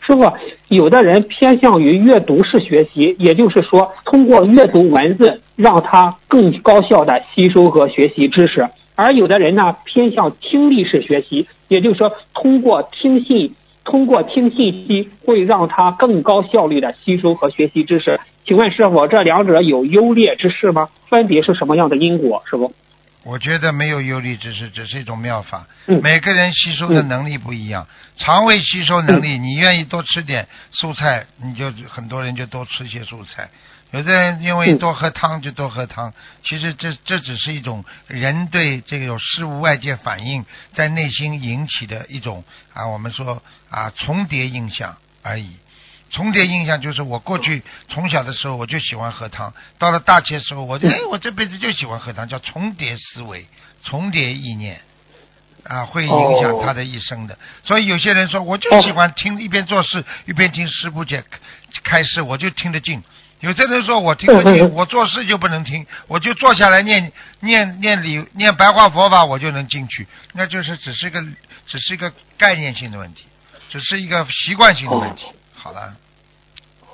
师傅，有的人偏向于阅读式学习，也就是说，通过阅读文字，让他更高效的吸收和学习知识；而有的人呢，偏向听力式学习，也就是说，通过听信息，会让他更高效率的吸收和学习知识。请问师傅，这两者有优劣之势吗？分别是什么样的因果？师傅？ 我觉得没有优劣之势，只是一种妙法。 嗯， 每个人吸收的能力不一样，肠胃吸收能力，你愿意多吃点蔬菜，你就很多人就多吃一些蔬菜。有的人因为多喝汤就多喝汤，其实这只是一种人对这种事物外界反应在内心引起的一种我们说重叠印象而已。重叠印象就是我过去从小的时候我就喜欢喝汤，到了大学的时候我这辈子就喜欢喝汤，叫重叠思维、重叠意念会影响他的一生的。所以有些人说我就喜欢听一边做事一边听师父开示，我就听得进。有些人说我听不进，我做事就不能听，我就坐下来念白话佛法我就能进去，那就是只是一个概念性的问题，只是一个习惯性的问题。好了。